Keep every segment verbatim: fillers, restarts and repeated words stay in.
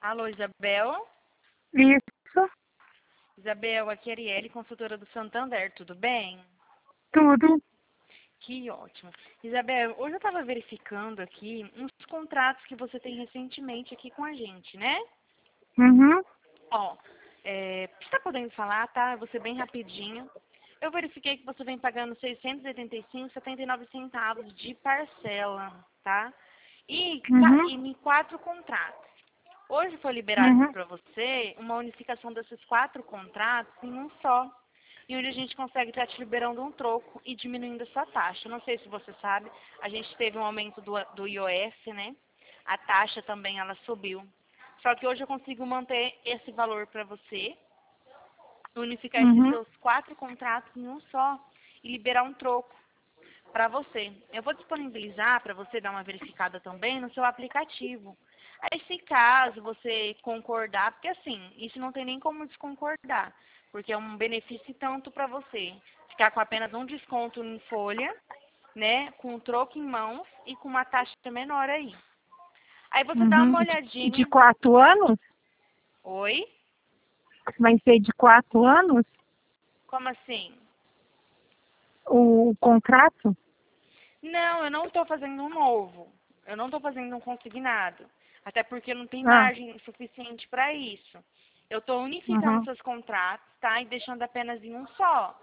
Alô, Isabel? Isso, Isabel, aqui é a Arielle, consultora do Santander, tudo bem? tudo. Que ótimo. Isabel, hoje eu estava verificando aqui uns contratos que você tem recentemente aqui com a gente, né? Uhum, Ó, é, você está podendo falar, tá? Eu vou ser bem rapidinho. Eu verifiquei que você vem pagando seiscentos e oitenta e cinco reais e setenta e nove centavos de parcela, tá? E, ca- uhum, e em quatro contratos. Hoje foi liberado uhum, para você uma unificação desses quatro contratos em um só. E onde a gente consegue estar te liberando um troco e diminuindo a sua taxa. Não sei se você sabe, a gente teve um aumento do, do I O F, né? A taxa também ela subiu. Só que hoje eu consigo manter esse valor para você, unificar esses uhum, seus quatro contratos em um só e liberar um troco para você. Eu vou disponibilizar para você dar uma verificada também no seu aplicativo. Aí, se caso você concordar, porque assim, isso não tem nem como desconcordar, porque é um benefício tanto para você ficar com apenas um desconto em folha, né, com um troco em mãos e com uma taxa menor aí. Aí você dá uhum. uma De, de olhadinha. quatro anos? Oi? Vai ser de quatro anos Como assim? o, o contrato? Não, eu não estou fazendo um novo. Eu não estou fazendo um consignado. Até porque não tem Ah, margem suficiente para isso. Eu estou unificando uhum, seus contratos, tá? E deixando apenas em um só.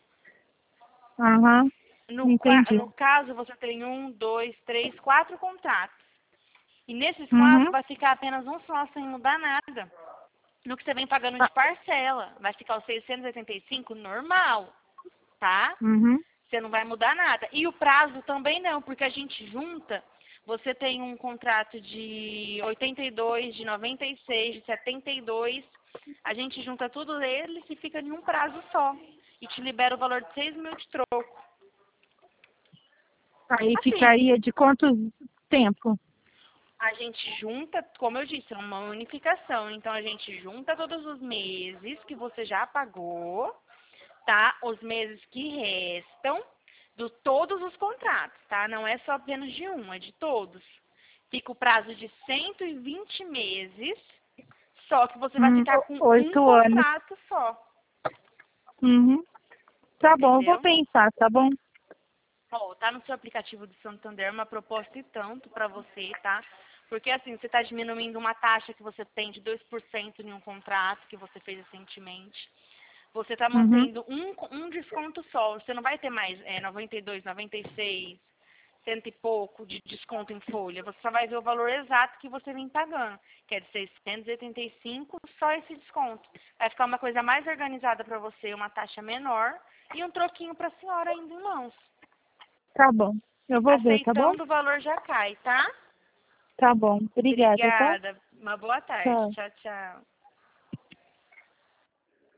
uhum, No, qua- no entendi. caso, você tem um, dois, três, quatro contratos. E nesses quatro Uhum, vai ficar apenas um só, sem mudar nada. No que você vem pagando de ah, parcela. Vai ficar o seiscentos e oitenta e cinco normal, tá? uhum, Você não vai mudar nada. E o prazo também não, porque a gente junta. Você tem um contrato de oitenta e dois, de noventa e seis, de setenta e dois. A gente junta tudo eles e fica em um prazo só. E te libera o valor de seis mil de troco. aí Assim, ficaria de quanto tempo? a gente junta, como eu disse, é uma unificação. Então a gente junta todos os meses que você já pagou, tá? Os meses que restam de todos os contratos, tá? Não é só apenas de um, é de todos. Fica o prazo de cento e vinte meses, só que você vai Hum, ficar o- com um oito anos. contrato só, Uhum, tá bom, eu vou entendeu? pensar, tá bom? Ó, tá no seu aplicativo do Santander uma proposta e tanto para você, tá? Porque assim, você está diminuindo uma taxa que você tem de dois por cento em um contrato que você fez recentemente. Você está Uhum, mantendo um, um desconto só. Você não vai ter mais é, noventa e dois, noventa e seis, cento e pouco de desconto em folha. Você só vai ver o valor exato que você vem pagando, que é de seiscentos e oitenta e cinco, só esse desconto. Vai ficar uma coisa mais organizada para você, uma taxa menor e um troquinho para a senhora ainda em mãos. tá bom. Eu vou ver, tá bom? Aceitando, o valor já cai, tá? Tá bom. Obrigada, tá? Obrigada. Uma boa tarde. Tchau. Tchau, tchau.